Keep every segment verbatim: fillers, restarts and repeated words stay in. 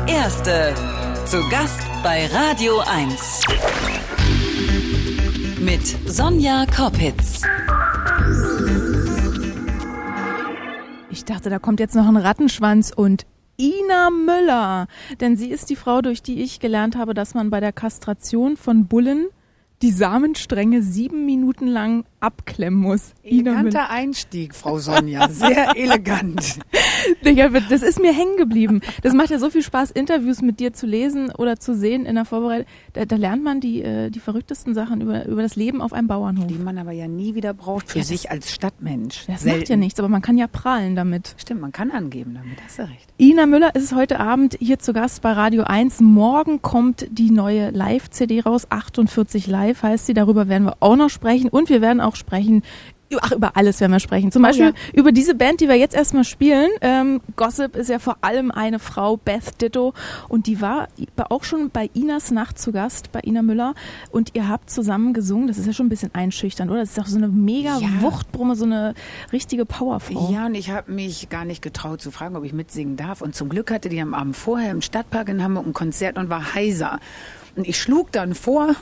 Erste. Zu Gast bei Radio eins. Mit Sonja Koppitz. Ich dachte, da kommt jetzt noch ein Rattenschwanz und Ina Müller. Denn sie ist die Frau, durch die ich gelernt habe, dass man bei der Kastration von Bullen die Samenstränge sieben Minuten lang abklemmen muss. Eleganter Einstieg, Frau Sonja. Sehr elegant. Das ist mir hängen geblieben. Das macht ja so viel Spaß, Interviews mit dir zu lesen oder zu sehen in der Vorbereitung. Da, da lernt man die, äh, die verrücktesten Sachen über, über das Leben auf einem Bauernhof. Die man aber ja nie wieder braucht für ja, sich als Stadtmensch. Das Selten. Macht ja nichts, aber man kann ja prahlen damit. Stimmt, man kann angeben damit, hast du recht. Ina Müller ist heute Abend hier zu Gast bei Radio eins. Morgen kommt die neue Live-C D raus, achtundvierzig Live heißt sie. Darüber werden wir auch noch sprechen und wir werden auch sprechen, ach, über alles werden wir sprechen. Zum Beispiel oh, ja. über diese Band, die wir jetzt erstmal spielen. Ähm, Gossip ist ja vor allem eine Frau, Beth Ditto, und die war auch schon bei Inas Nacht zu Gast, bei Ina Müller, und ihr habt zusammen gesungen. Das ist ja schon ein bisschen einschüchternd, oder? Das ist doch so eine mega ja. Wuchtbrumme, so eine richtige Powerfrau. Ja, und ich habe mich gar nicht getraut zu fragen, ob ich mitsingen darf, und zum Glück hatte die am Abend vorher im Stadtpark in Hamburg ein Konzert und war heiser. Und ich schlug dann vor,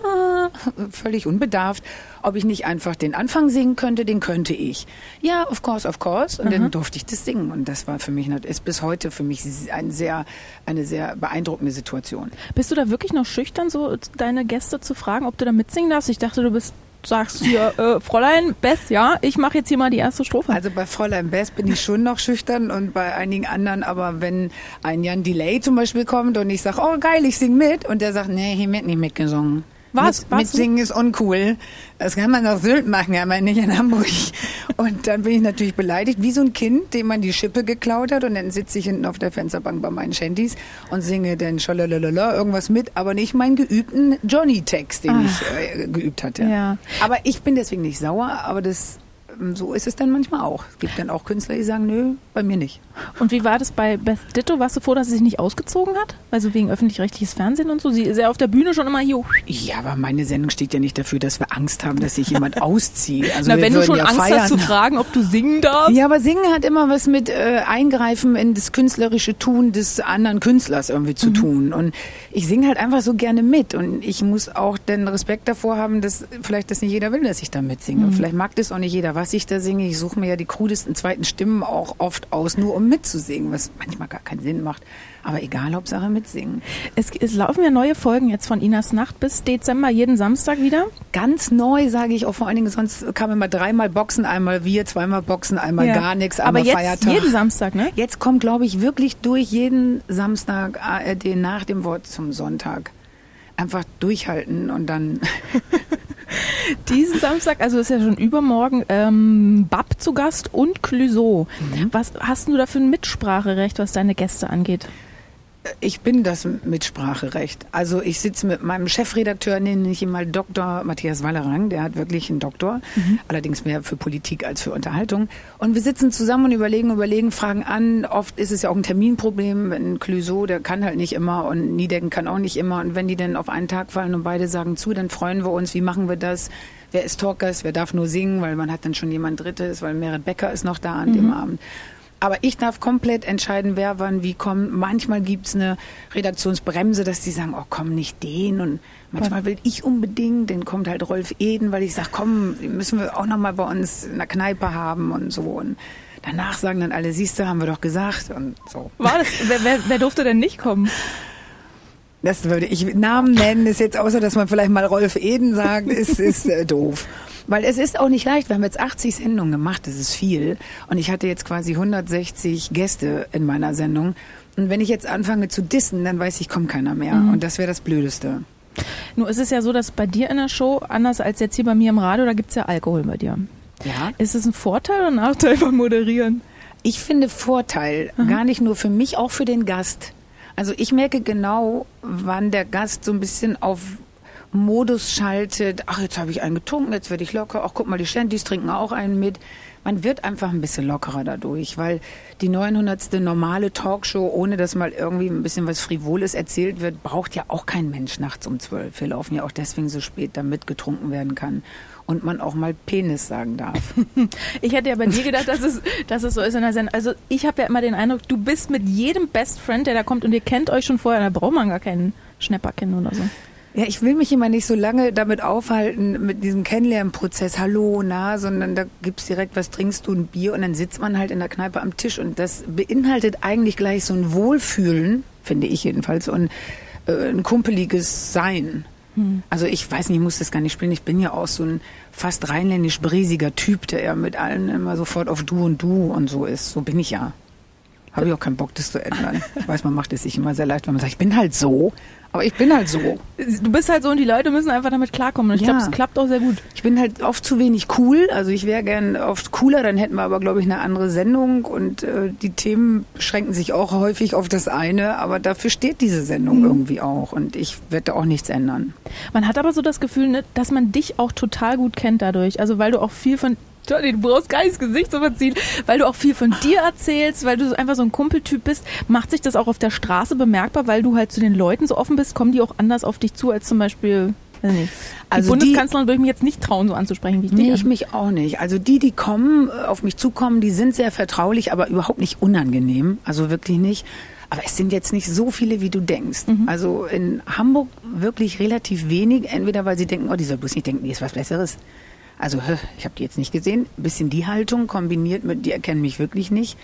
völlig unbedarft, ob ich nicht einfach den Anfang singen könnte, den könnte ich. Ja, of course, of course. Und mhm. dann durfte ich das singen. Und das war für mich, ist bis heute für mich ein sehr, eine sehr beeindruckende Situation. Bist du da wirklich noch schüchtern, so deine Gäste zu fragen, ob du da mitsingen darfst? Ich dachte, du bist... sagst hier, äh, Fräulein Beth, ja, ich mache jetzt hier mal die erste Strophe. Also bei Fräulein Beth bin ich schon noch schüchtern und bei einigen anderen, aber wenn ein Jan Delay zum Beispiel kommt und ich sage, oh geil, ich sing mit, und der sagt, nee, hier wird nicht mitgesungen. Was? Mit, mitsingen ist uncool. Das kann man auf Sylt machen, aber nicht in Hamburg. Und dann bin ich natürlich beleidigt, wie so ein Kind, dem man die Schippe geklaut hat, und dann sitze ich hinten auf der Fensterbank bei meinen Shanties und singe dann schalalala irgendwas mit, aber nicht meinen geübten Johnny-Text, den Ach. ich äh, geübt hatte. Ja. Aber ich bin deswegen nicht sauer, aber das... so ist es dann manchmal auch. Es gibt dann auch Künstler, die sagen, nö, bei mir nicht. Und wie war das bei Beth Ditto? Warst du froh, dass sie sich nicht ausgezogen hat? Also wegen öffentlich-rechtliches Fernsehen und so? Sie ist ja auf der Bühne schon immer hier. Ja, aber meine Sendung steht ja nicht dafür, dass wir Angst haben, dass sich jemand auszieht. Also Na, wenn du schon ja Angst feiern. hast zu fragen, ob du singen darfst? Ja, aber Singen hat immer was mit äh, Eingreifen in das künstlerische Tun des anderen Künstlers irgendwie zu mhm. tun. Und ich singe halt einfach so gerne mit. Und ich muss auch den Respekt davor haben, dass vielleicht das nicht jeder will, dass ich da mitsinge. Mhm. Vielleicht mag das auch nicht jeder, was ich da singe. Ich suche mir ja die krudesten zweiten Stimmen auch oft aus, nur um mitzusingen, was manchmal gar keinen Sinn macht. Aber egal, Hauptsache mitsingen. Es, es laufen ja neue Folgen jetzt von Inas Nacht bis Dezember, jeden Samstag wieder. Ganz neu, sage ich auch, vor allen Dingen, sonst kam immer dreimal Boxen, einmal wir, zweimal Boxen, einmal ja. gar nichts, einmal Aber jetzt Feiertag. jeden Samstag, ne? Jetzt kommt, glaube ich, wirklich durch jeden Samstag A R D nach dem Wort zum Sonntag. Einfach durchhalten und dann... Diesen Samstag, also ist ja schon übermorgen, ähm, Bab zu Gast und Clouseau. Mhm. Was hast du da für ein Mitspracherecht, was deine Gäste angeht? Ich bin das Mitspracherecht. Also ich sitze mit meinem Chefredakteur, nenne ich ihn mal Doktor Matthias Wallerang, der hat wirklich einen Doktor, mhm. allerdings mehr für Politik als für Unterhaltung. Und wir sitzen zusammen und überlegen, überlegen, fragen an. Oft ist es ja auch ein Terminproblem. Ein Clouseau, der kann halt nicht immer, und Niedecken kann auch nicht immer. Und wenn die dann auf einen Tag fallen und beide sagen zu, dann freuen wir uns. Wie machen wir das? Wer ist Talkers? Wer darf nur singen? Weil man hat dann schon jemand Drittes, weil Merit Becker ist noch da an mhm. dem Abend. Aber ich darf komplett entscheiden, wer wann wie kommt. Manchmal gibt's eine Redaktionsbremse, dass die sagen, oh komm, nicht den. Und manchmal will ich unbedingt, dann kommt halt Rolf Eden, weil ich sage, komm, den müssen wir auch noch mal bei uns in der Kneipe haben und so. Und danach sagen dann alle, siehst du, haben wir doch gesagt und so. War das, wer, wer, wer durfte denn nicht kommen? Das würde ich Namen nennen, ist jetzt außer, dass man vielleicht mal Rolf Eden sagt, ist, ist äh, doof. Weil es ist auch nicht leicht. Wir haben jetzt achtzig Sendungen gemacht, das ist viel. Und ich hatte jetzt quasi hundertsechzig Gäste in meiner Sendung. Und wenn ich jetzt anfange zu dissen, dann weiß ich, kommt keiner mehr. Mhm. Und das wäre das Blödeste. Nur ist es ja so, dass bei dir in der Show, anders als jetzt hier bei mir im Radio, da gibt's ja Alkohol bei dir. Ja. Ist es ein Vorteil oder ein Nachteil beim Moderieren? Ich finde Vorteil, mhm. gar nicht nur für mich, auch für den Gast. Also ich merke genau, wann der Gast so ein bisschen auf Modus schaltet, ach, jetzt habe ich einen getrunken, jetzt werde ich locker, ach, guck mal, die Shanties trinken auch einen mit. Man wird einfach ein bisschen lockerer dadurch, weil die neunhundertste normale Talkshow, ohne dass mal irgendwie ein bisschen was Frivoles erzählt wird, braucht ja auch kein Mensch nachts um zwölf. Wir laufen ja auch deswegen so spät, damit getrunken werden kann. Und man auch mal Penis sagen darf. Ich hätte ja bei dir gedacht, dass es, dass es so ist in der Sendung. Also ich habe ja immer den Eindruck, du bist mit jedem Best Friend, der da kommt und ihr kennt euch schon vorher, da braucht man gar keinen Schnepper kennen oder so. Ja, ich will mich immer nicht so lange damit aufhalten, mit diesem Kennenlernprozess, hallo, na, sondern da gibt's direkt, was trinkst du, ein Bier und dann sitzt man halt in der Kneipe am Tisch und das beinhaltet eigentlich gleich so ein Wohlfühlen, finde ich jedenfalls, und äh, ein kumpeliges Sein. Hm. Also ich weiß nicht, ich muss das gar nicht spielen, ich bin ja auch so ein fast rheinländisch-briesiger Typ, der ja mit allen immer sofort auf du und du und so ist, so bin ich ja. Habe ich auch keinen Bock, das zu ändern. Ich weiß, man macht es sich immer sehr leicht, wenn man sagt, ich bin halt so, aber ich bin halt so. Du bist halt so und die Leute müssen einfach damit klarkommen. Und ich ja. glaube, es klappt auch sehr gut. Ich bin halt oft zu wenig cool, also ich wäre gern oft cooler, dann hätten wir aber, glaube ich, eine andere Sendung und äh, die Themen beschränken sich auch häufig auf das eine, aber dafür steht diese Sendung mhm. irgendwie auch und ich werde da auch nichts ändern. Man hat aber so das Gefühl, ne, dass man dich auch total gut kennt dadurch, also weil du auch viel von Johnny, du brauchst gar nicht das Gesicht zu verziehen, weil du auch viel von dir erzählst, weil du einfach so ein Kumpeltyp bist. Macht sich das auch auf der Straße bemerkbar, weil du halt zu den Leuten so offen bist? Kommen die auch anders auf dich zu als zum Beispiel, weiß nicht, die also Bundeskanzlerin würde ich mich jetzt nicht trauen, so anzusprechen wie ich dich. Nee, ich mich auch nicht. Also die, die kommen, auf mich zukommen, die sind sehr vertraulich, aber überhaupt nicht unangenehm. Also wirklich nicht. Aber es sind jetzt nicht so viele, wie du denkst. Mhm. Also in Hamburg wirklich relativ wenig. Entweder weil sie denken, oh, die soll bloß nicht denken, die ist was Besseres. Also, ich habe die jetzt nicht gesehen. Ein bisschen die Haltung kombiniert mit, die erkennen mich wirklich nicht.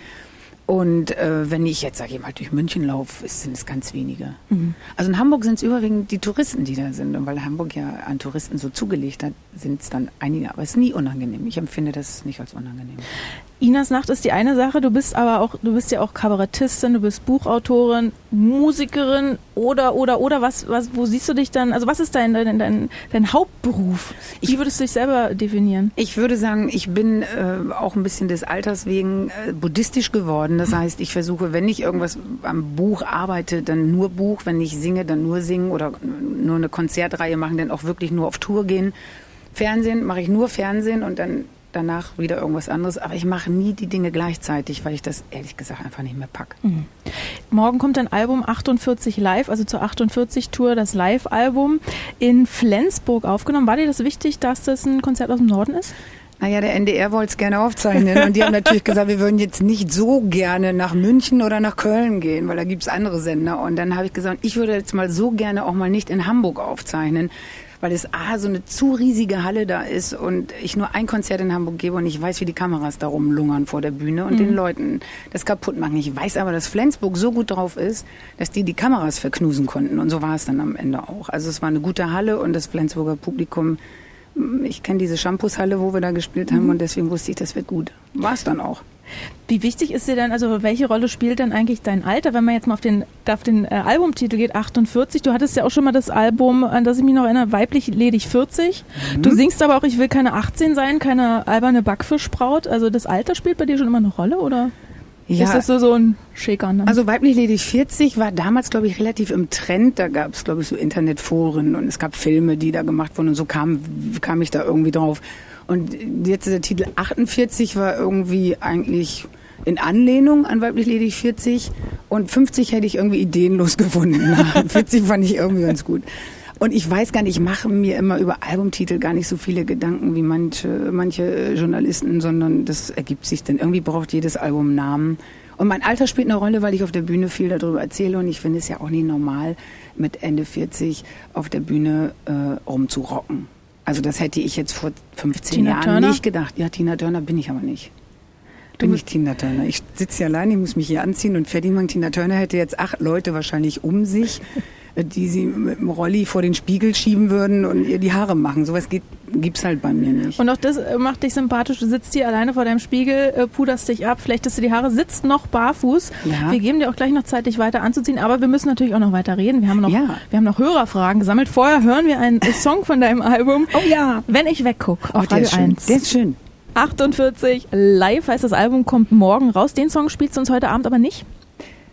Und äh, wenn ich jetzt, sage ich mal, durch München laufe, sind es ganz wenige. Mhm. Also in Hamburg sind es überwiegend die Touristen, die da sind. Und weil Hamburg ja an Touristen so zugelegt hat, sind es dann einige. Aber es ist nie unangenehm. Ich empfinde das nicht als unangenehm. Inas Nacht ist die eine Sache, du bist aber auch, du bist ja auch Kabarettistin, du bist Buchautorin, Musikerin oder, oder, oder, was, was, wo siehst du dich dann, also was ist dein, dein, dein, dein Hauptberuf? Wie würdest du dich selber definieren? Ich würde sagen, ich bin äh, auch ein bisschen des Alters wegen äh, buddhistisch geworden. Das heißt, ich versuche, wenn ich irgendwas am Buch arbeite, dann nur Buch, wenn ich singe, dann nur singen oder nur eine Konzertreihe machen, dann auch wirklich nur auf Tour gehen. Fernsehen mache ich nur Fernsehen und dann danach wieder irgendwas anderes. Aber ich mache nie die Dinge gleichzeitig, weil ich das ehrlich gesagt einfach nicht mehr packe. Mhm. Morgen kommt dein Album achtundvierzig Live, also zur achtundvierzig-Tour, das Live-Album in Flensburg aufgenommen. War dir das wichtig, dass das ein Konzert aus dem Norden ist? Naja, der N D R wollte es gerne aufzeichnen und die haben natürlich gesagt, wir würden jetzt nicht so gerne nach München oder nach Köln gehen, weil da gibt's andere Sender. Und dann habe ich gesagt, ich würde jetzt mal so gerne auch mal nicht in Hamburg aufzeichnen, weil es A, so eine zu riesige Halle da ist und ich nur ein Konzert in Hamburg gebe und ich weiß, wie die Kameras da rumlungern vor der Bühne und mhm. den Leuten das kaputt machen. Ich weiß aber, dass Flensburg so gut drauf ist, dass die die Kameras verknusen konnten und so war es dann am Ende auch. Also es war eine gute Halle und das Flensburger Publikum, ich kenne diese Shampoos-Halle, wo wir da gespielt haben mhm. und deswegen wusste ich, das wird gut. War es dann auch. Wie wichtig ist dir denn, also welche Rolle spielt denn eigentlich dein Alter, wenn man jetzt mal auf den, auf den äh, Albumtitel geht, achtundvierzig? Du hattest ja auch schon mal das Album, an das ich mich noch erinnere, Weiblich ledig vierzig. Mhm. Du singst aber auch, ich will keine achtzehn sein, keine alberne Backfischbraut. Also das Alter spielt bei dir schon immer eine Rolle, oder? Ja, ist das so, so ein Schäker? Ne? Also Weiblich ledig vierzig war damals, glaube ich, relativ im Trend. Da gab es, glaube ich, so Internetforen und es gab Filme, die da gemacht wurden und so kam, kam ich da irgendwie drauf. Und jetzt der Titel achtundvierzig war irgendwie eigentlich in Anlehnung an Weiblich ledig vierzig und fünfzig hätte ich irgendwie ideenlos gefunden. vierzig fand ich irgendwie ganz gut. Und ich weiß gar nicht, ich mache mir immer über Albumtitel gar nicht so viele Gedanken wie manche, manche Journalisten, sondern das ergibt sich dann. Irgendwie braucht jedes Album einen Namen. Und mein Alter spielt eine Rolle, weil ich auf der Bühne viel darüber erzähle und ich finde es ja auch nie normal, mit Ende vierzig auf der Bühne äh, rumzurocken. Also das hätte ich jetzt vor fünfzehn Tina Jahren Turner? Nicht gedacht. Ja, Tina Turner bin ich aber nicht. Bin ich Tina Turner. Ich sitze hier allein, ich muss mich hier anziehen und fertig machen. Tina Turner hätte jetzt acht Leute wahrscheinlich um sich, die sie mit dem Rolli vor den Spiegel schieben würden und ihr die Haare machen. Sowas geht, gibt's halt bei mir nicht. Und auch das macht dich sympathisch. Du sitzt hier alleine vor deinem Spiegel, puderst dich ab, flechtest dir die Haare, sitzt noch barfuß. Ja. Wir geben dir auch gleich noch Zeit, dich weiter anzuziehen, aber wir müssen natürlich auch noch weiter reden. Wir haben noch, ja. wir haben noch Hörerfragen gesammelt. Vorher hören wir einen Song von deinem Album. Oh ja. Wenn ich wegguck auf oh, der Radio ist schön. eins. Der ist schön. achtundvierzig Live heißt das Album, kommt morgen raus. Den Song spielst du uns heute Abend aber nicht?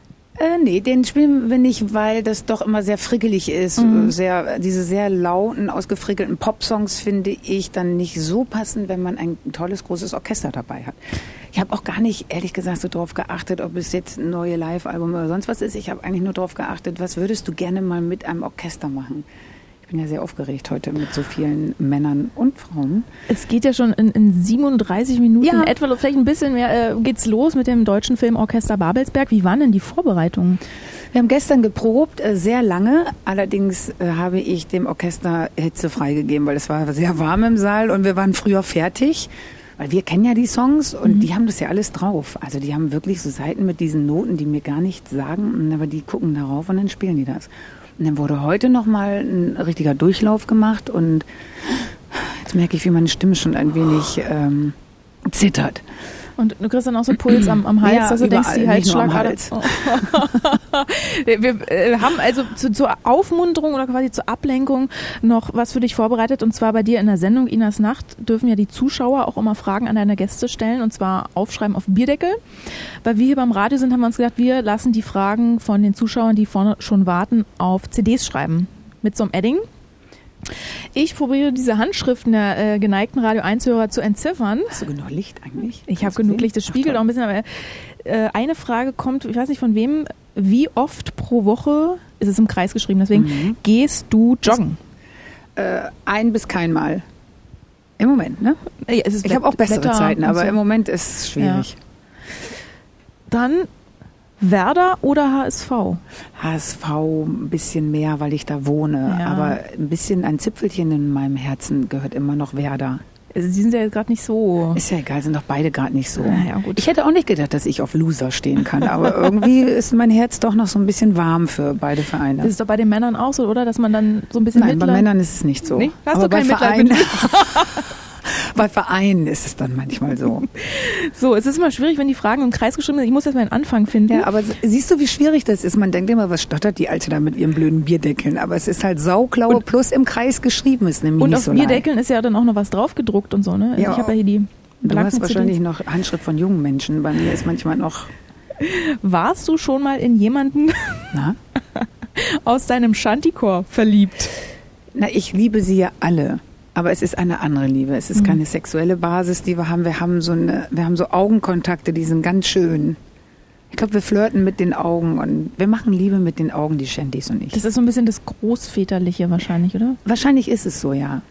Äh, nee, den spielen wir nicht, weil das doch immer sehr frickelig ist. Mhm. Sehr, diese sehr lauten, ausgefrickelten Popsongs finde ich dann nicht so passend, wenn man ein tolles, großes Orchester dabei hat. Ich habe auch gar nicht, ehrlich gesagt, so drauf geachtet, ob es jetzt ein neues Live-Album oder sonst was ist. Ich habe eigentlich nur drauf geachtet, was würdest du gerne mal mit einem Orchester machen? Ich bin ja sehr aufgeregt heute mit so vielen Männern und Frauen. Es geht ja schon in, in siebenunddreißig Minuten, ja. etwa vielleicht ein bisschen mehr, äh, geht's los mit dem deutschen Filmorchester Babelsberg. Wie waren denn die Vorbereitungen? Wir haben gestern geprobt, äh, sehr lange. Allerdings äh, habe ich dem Orchester Hitze freigegeben, weil es war sehr warm im Saal und wir waren früher fertig. Weil wir kennen ja die Songs und mhm. die haben das ja alles drauf. Also die haben wirklich so Seiten mit diesen Noten, die mir gar nichts sagen, aber die gucken darauf und dann spielen die das. Und dann wurde heute nochmal ein richtiger Durchlauf gemacht und jetzt merke ich, wie meine Stimme schon ein wenig ähm, zittert. Und du kriegst dann auch so Puls am, am Hals, ja, dass du überall, denkst, die Halsschlagader. Oh. wir wir äh, haben also zu, zur Aufmunterung oder quasi zur Ablenkung noch was für dich vorbereitet. Und zwar bei dir in der Sendung Inas Nacht dürfen ja die Zuschauer auch immer Fragen an deine Gäste stellen und zwar aufschreiben auf Bierdeckel. Weil wir hier beim Radio sind, haben wir uns gedacht, wir lassen die Fragen von den Zuschauern, die vorne schon warten, auf C Ds schreiben. Mit so einem Edding. Ich probiere diese Handschriften der äh, geneigten Radio eins Hörer zu entziffern. Hast du genug Licht eigentlich? Ich habe genug Licht, das spiegelt auch ein bisschen, aber äh, eine Frage kommt, ich weiß nicht von wem, wie oft pro Woche, ist es im Kreis geschrieben, deswegen, mhm. gehst du joggen? Äh, ein bis kein Mal. Im Moment, ne? Ja, es ist ich habe auch bessere Wetter Zeiten, aber so. Im Moment ist es schwierig. Ja. Dann Werder oder H S V? H S V ein bisschen mehr, weil ich da wohne. Ja. Aber ein bisschen ein Zipfelchen in meinem Herzen gehört immer noch Werder. Also die sind ja jetzt gerade nicht so. Ist ja egal, sind doch beide gerade nicht so. Ja, gut. Ich hätte auch nicht gedacht, dass ich auf Loser stehen kann. Aber irgendwie ist mein Herz doch noch so ein bisschen warm für beide Vereine. Das ist doch bei den Männern auch so, oder? Dass man dann so ein bisschen Nein, Mitleid... bei Männern ist es nicht so. Nee? Hast aber du kein bei Mitleid Vereinen, mit Bei Vereinen ist es dann manchmal so. So, es ist immer schwierig, wenn die Fragen im Kreis geschrieben sind. Ich muss erst mal einen Anfang finden. Ja, aber siehst du, wie schwierig das ist? Man denkt immer, was stottert die Alte da mit ihren blöden Bierdeckeln? Aber es ist halt sauklaue und plus im Kreis geschrieben. Ist nämlich und nicht auf so Bierdeckeln ist ja dann auch noch was drauf gedruckt und so, ne? Also ja. Ich habe ja hier die Du hast wahrscheinlich C Ds. noch Handschrift von jungen Menschen. Bei mir ist manchmal noch... Warst du schon mal in jemanden Na? aus deinem Shantycore verliebt? Na, ich liebe sie ja alle. Aber es ist eine andere Liebe. Es ist mhm. keine sexuelle Basis, die wir haben. Wir haben so eine, wir haben so Augenkontakte, die sind ganz schön. Ich glaube, wir flirten mit den Augen und wir machen Liebe mit den Augen, die Shanties und ich. Das ist so ein bisschen das Großväterliche wahrscheinlich, oder? Wahrscheinlich ist es so, ja.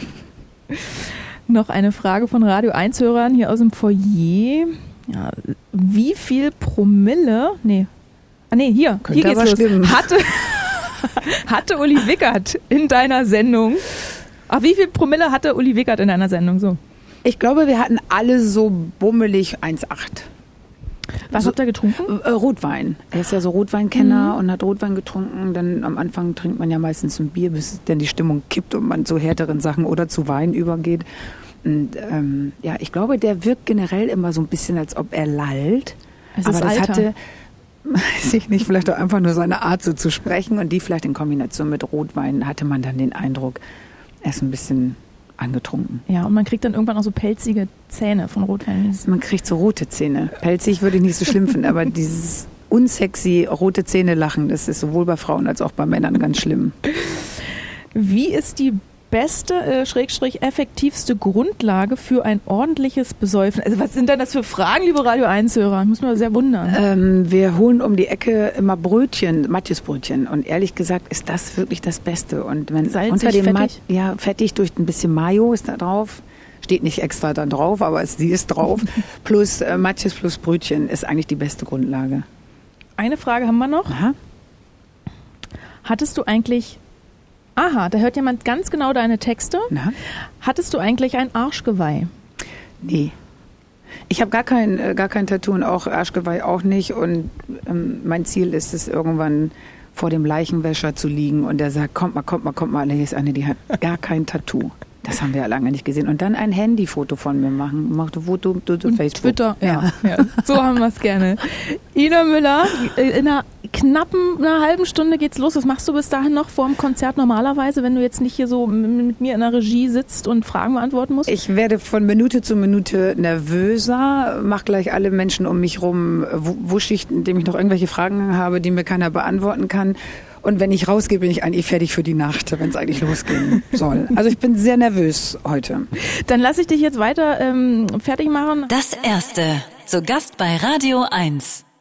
Noch eine Frage von Radio eins Hörern hier aus dem Foyer. Ja, wie viel Promille, nee, ah nee, hier, Könnte hier geht's aber los. Stimmen. Hatte, hatte Uli Wickert in deiner Sendung, ach, wie viel Promille hatte Uli Wickert in deiner Sendung, so? Ich glaube, wir hatten alle so bummelig eins Komma acht. Was so, habt ihr getrunken? Äh, Rotwein. Er ist ja so Rotweinkenner Mhm. und hat Rotwein getrunken. Dann am Anfang trinkt man ja meistens ein Bier, bis dann die Stimmung kippt und man zu härteren Sachen oder zu Wein übergeht. Und ähm, ja, ich glaube, der wirkt generell immer so ein bisschen, als ob er lallt. Es Aber ist das Alter. hatte, weiß ich nicht, vielleicht auch einfach nur seine Art so zu sprechen und die vielleicht in Kombination mit Rotwein hatte man dann den Eindruck, er ist ein bisschen angetrunken. Ja, und man kriegt dann irgendwann auch so pelzige Zähne von Rotwein. Man kriegt so rote Zähne. Pelzig würde ich nicht so schlimm finden, aber dieses unsexy rote Zähne lachen, das ist sowohl bei Frauen als auch bei Männern ganz schlimm. Wie ist die beste, äh, Schrägstrich, effektivste Grundlage für ein ordentliches Besäufen? Also was sind denn das für Fragen, liebe Radio eins Hörer? Ich muss mich sehr wundern. Ähm, wir holen um die Ecke immer Brötchen, Matjesbrötchen. Und ehrlich gesagt ist das wirklich das Beste. Und wenn Salzig, unter dem fettig? Mat- ja, fettig durch ein bisschen Mayo ist da drauf. Steht nicht extra da drauf, aber es, sie ist drauf. Plus äh, Matjes plus Brötchen ist eigentlich die beste Grundlage. Eine Frage haben wir noch. Aha. Hattest du eigentlich, aha, da hört jemand ganz genau deine Texte. Na? Hattest du eigentlich ein Arschgeweih? Nee. Ich habe gar kein, äh, gar kein Tattoo und auch Arschgeweih auch nicht. Und ähm, mein Ziel ist es, irgendwann vor dem Leichenwäscher zu liegen und der sagt, kommt mal, kommt mal, kommt mal. Hier ist eine, die hat gar kein Tattoo. Das haben wir ja lange nicht gesehen. Und dann ein Handyfoto von mir machen. Macht ein Foto, du, du, Und Facebook. Twitter, ja. ja. So haben wir es gerne. Ina Müller, in einer knappen einer halben Stunde geht's los. Was machst du bis dahin noch vor dem Konzert normalerweise, wenn du jetzt nicht hier so mit mir in der Regie sitzt und Fragen beantworten musst? Ich werde von Minute zu Minute nervöser, mache gleich alle Menschen um mich rum wuschig, indem ich noch irgendwelche Fragen habe, die mir keiner beantworten kann. Und wenn ich rausgehe, bin ich eigentlich fertig für die Nacht, wenn es eigentlich losgehen soll. Also ich bin sehr nervös heute. Dann lasse ich dich jetzt weiter ähm, fertig machen. Das Erste. Zu Gast bei Radio eins.